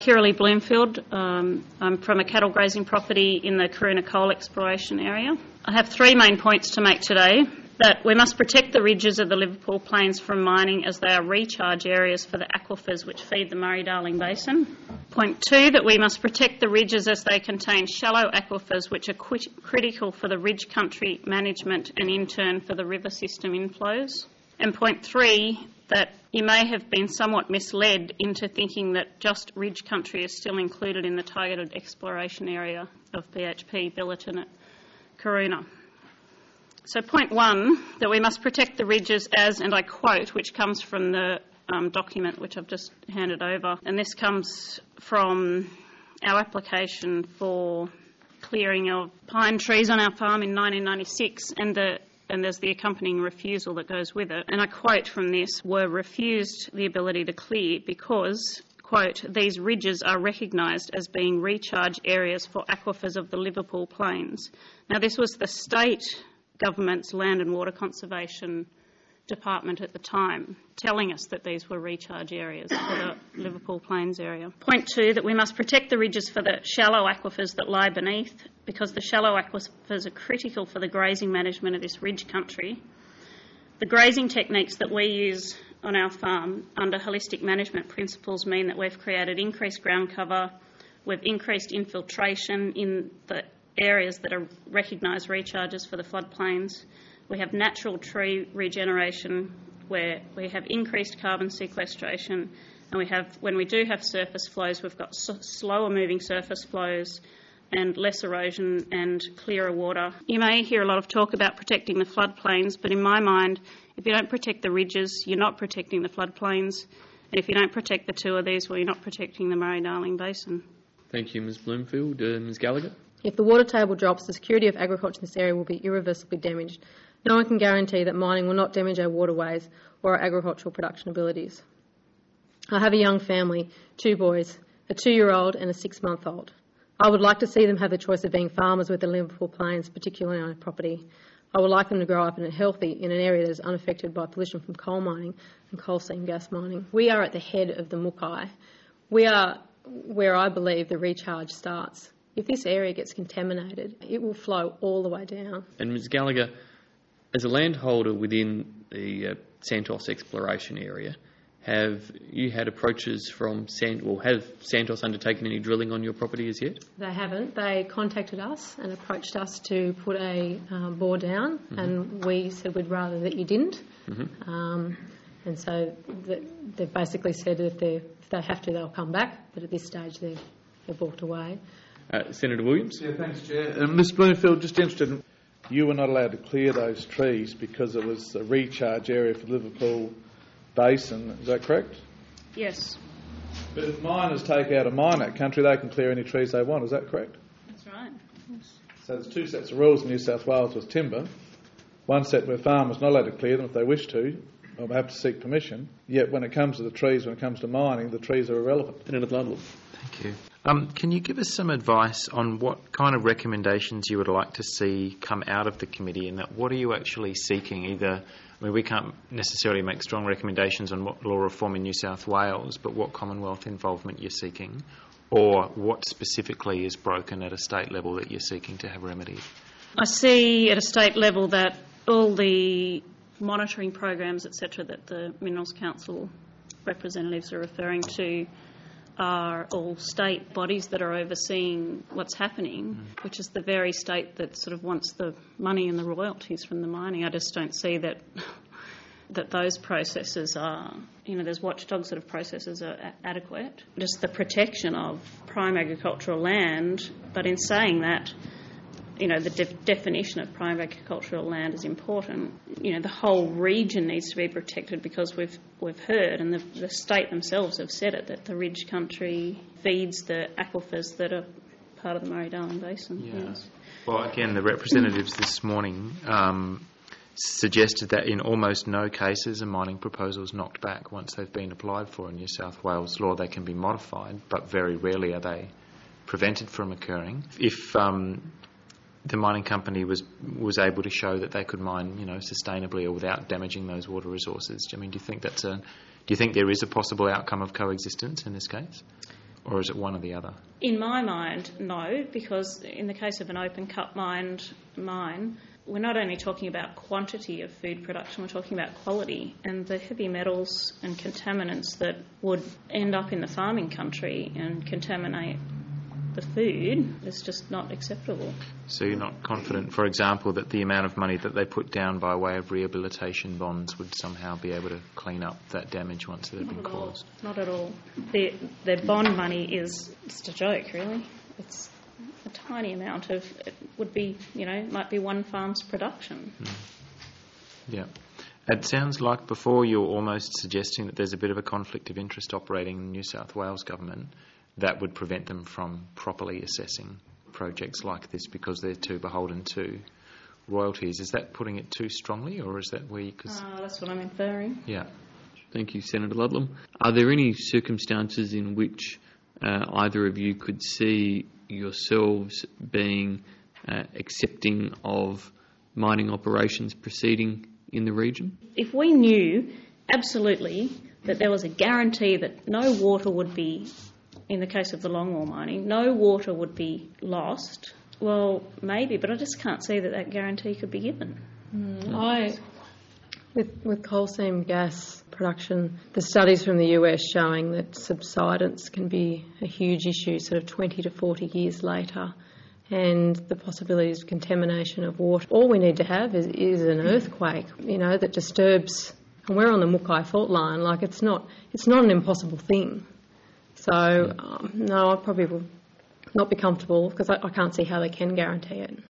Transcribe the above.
Kirralie Bloomfield. I'm from a cattle grazing property in the Karoona Coal Exploration Area. I have 3 main points to make today. That we must protect the ridges of the Liverpool Plains from mining as they are recharge areas for the aquifers which feed the Murray-Darling Basin. Point 2, that we must protect the ridges as they contain shallow aquifers which are critical for the ridge country management and in turn for the river system inflows. And point 3, that you may have been somewhat misled into thinking that just ridge country is still included in the targeted exploration area of BHP Billiton at Karoona. So point 1, that we must protect the ridges as, and I quote, which comes from the document which I've just handed over, and this comes from our application for clearing of pine trees on our farm in 1996, and there's the accompanying refusal that goes with it. And I quote from this, were refused the ability to clear because, quote, these ridges are recognised as being recharge areas for aquifers of the Liverpool Plains. Now this was the state government's Land and Water Conservation Department at the time telling us that these were recharge areas for the Liverpool Plains area. Point 2, that we must protect the ridges for the shallow aquifers that lie beneath because the shallow aquifers are critical for the grazing management of this ridge country. The grazing techniques that we use on our farm under holistic management principles mean that we've created increased ground cover, we've increased infiltration in the areas that are recognised recharges for the floodplains. We have natural tree regeneration where we have increased carbon sequestration, and we have, when we do have surface flows, we've got slower moving surface flows and less erosion and clearer water. You may hear a lot of talk about protecting the floodplains, but in my mind, if you don't protect the ridges, you're not protecting the floodplains, and if you don't protect the two of these, well, you're not protecting the Murray-Darling Basin. Thank you, Ms Bloomfield. Ms Gallagher? If the water table drops, the security of agriculture in this area will be irreversibly damaged. No one can guarantee that mining will not damage our waterways or our agricultural production abilities. I have a young family, 2 boys, a 2-year-old and a 6-month-old. I would like to see them have the choice of being farmers with the Liverpool Plains, particularly on our property. I would like them to grow up in an area that is unaffected by pollution from coal mining and coal seam gas mining. We are at the head of the Mookai. We are where I believe the recharge starts. If this area gets contaminated, it will flow all the way down. And Ms Gallagher, as a landholder within the Santos exploration area, have you had approaches from have Santos undertaken any drilling on your property as yet? They haven't. They contacted us and approached us to put a bore down, and we said we'd rather that you didn't. And so they've basically said that if they have to, they'll come back, but at this stage they've walked away. Senator Williams? Yeah, thanks, Chair. Ms Bloomfield, just interested, you were not allowed to clear those trees because it was a recharge area for the Liverpool Basin, is that correct? Yes. But if miners take out a mine at country, they can clear any trees they want, is that correct? That's right. Yes. So there's 2 sets of rules in New South Wales with timber. One set where farmers are not allowed to clear them if they wish to, or they have to seek permission. Yet when it comes to the trees, when it comes to mining, the trees are irrelevant. Senator Ludlow. Thank you. Can you give us some advice on what kind of recommendations you would like to see come out of the committee, and that what are you actually seeking? We can't necessarily make strong recommendations on what law reform in New South Wales, but what Commonwealth involvement you're seeking, or what specifically is broken at a state level that you're seeking to have remedied? I see at a state level that all the monitoring programs, etc., that the Minerals Council representatives are referring to are all state bodies that are overseeing what's happening, which is the very state that sort of wants the money and the royalties from the mining. I just don't see that those processes are, there's watchdog sort of processes are adequate. Just the protection of prime agricultural land, but in saying that, the definition of prime agricultural land is important. The whole region needs to be protected because we've heard, and the state themselves have said it, that the ridge country feeds the aquifers that are part of the Murray-Darling Basin. Yeah. Yes. Well, again, the representatives this morning suggested that in almost no cases are mining proposals knocked back once they've been applied for in New South Wales law. They can be modified, but very rarely are they prevented from occurring. If the mining company was able to show that they could mine, sustainably or without damaging those water resources. Do you think there is a possible outcome of coexistence in this case? Or is it one or the other? In my mind, no, because in the case of an open cut mine, we're not only talking about quantity of food production, we're talking about quality, and the heavy metals and contaminants that would end up in the farming country and contaminate the food is just not acceptable. So you're not confident, for example, that the amount of money that they put down by way of rehabilitation bonds would somehow be able to clean up that damage once it had been caused? Not at all. Their bond money is just a joke, really. It's a tiny amount of, it would be, might be one farm's production. Yeah. It sounds like before you were almost suggesting that there's a bit of a conflict of interest operating in the New South Wales government that would prevent them from properly assessing projects like this because they're too beholden to royalties. Is that putting it too strongly, or is that where you could... That's what I'm inferring. Yeah. Thank you, Senator Ludlam. Are there any circumstances in which either of you could see yourselves being accepting of mining operations proceeding in the region? If we knew absolutely that there was a guarantee that no water would be, in the case of the longwall mining, no water would be lost, well, maybe, but I just can't see that guarantee could be given. With coal seam gas production, the studies from the US showing that subsidence can be a huge issue sort of 20 to 40 years later, and the possibilities of contamination of water. All we need to have is an earthquake, that disturbs, and we're on the Mukai fault line, it's not an impossible thing. So, no, I probably will not be comfortable because I can't see how they can guarantee it.